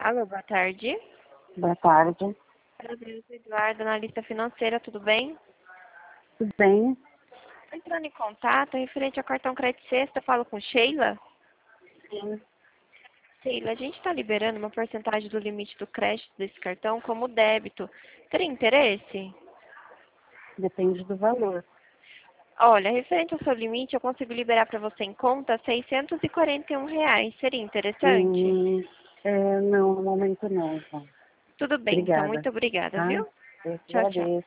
Alô, boa tarde. Boa tarde. Prazer, Eduardo, analista financeira, tudo bem? Tudo bem? Entrando em contato, referente ao cartão crédito sexta, falo com Sheila. Sim. Sheila, a gente está liberando uma porcentagem do limite do crédito desse cartão como débito. Teria interesse? Depende do valor. Olha, referente ao seu limite, eu consigo liberar para você em conta R$ 641. Seria interessante? Não, no momento não, tá? Tudo bem, então. Obrigada. Muito obrigada, Tá? viu? Eu que Tchau, tchau. agradeço.